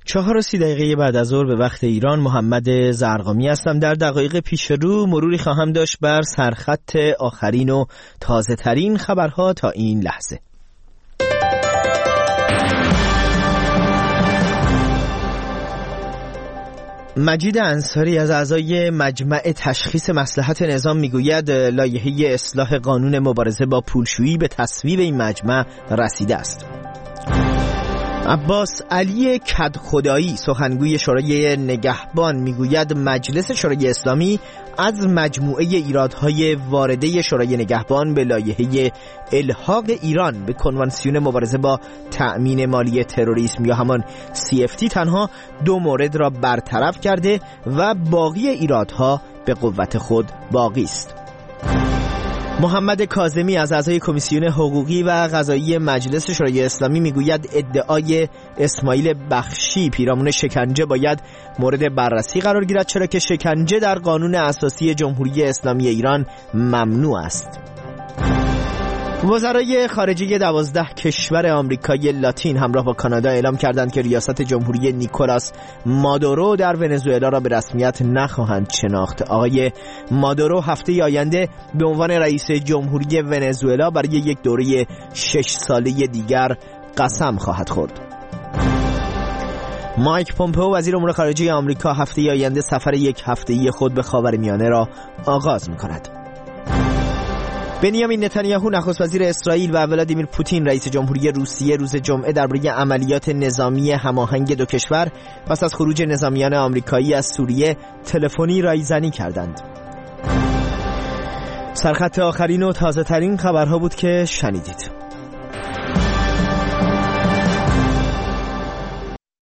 4:30 بعد از ظهر به وقت ایران. محمد زرقامی هستم. در دقایق پیش رو مروری خواهم داشت بر سرخط آخرین و تازه ترین خبرها تا این لحظه. مجید انصاری از اعضای مجمع تشخیص مصلحت نظام میگوید لایحه اصلاح قانون مبارزه با پولشویی به تصویب این مجمع رسیده است. عباس علی کدخدایی سخنگوی شورای نگهبان میگوید مجلس شورای اسلامی از مجموعه ایرادهای وارده شورای نگهبان به لایحه الحاق ایران به کنوانسیون مبارزه با تأمین مالی تروریسم یا همان CFT تنها 2 مورد را برطرف کرده و باقی ایرادها به قوت خود باقی است. محمد کاظمی از اعضای کمیسیون حقوقی و قضایی مجلس شورای اسلامی میگوید ادعای اسماعیل بخشی پیرامون شکنجه باید مورد بررسی قرار گیرد، چرا که شکنجه در قانون اساسی جمهوری اسلامی ایران ممنوع است. وزرای خارجه 12 کشور آمریکای لاتین همراه با کانادا اعلام کردند که ریاست جمهوری نیکولاس مادورو در ونزوئلا را به رسمیت نخواهند شناخت. آقای مادورو هفته آینده به عنوان رئیس جمهوری ونزوئلا برای یک دوره 6 ساله دیگر قسم خواهد خورد. مایک پومپئو وزیر امور خارجه آمریکا هفته آینده سفر 1 هفته‌ای خود به خاورمیانه را آغاز می‌کند. بنیامین نتانیاهو نخست وزیر اسرائیل و ولادیمیر پوتین رئیس جمهوری روسیه روز جمعه درباره عملیات نظامی هماهنگ دو کشور پس از خروج نظامیان آمریکایی از سوریه تلفنی رایزنی کردند. سرخط آخرین و تازه ترین خبرها بود که شنیدید.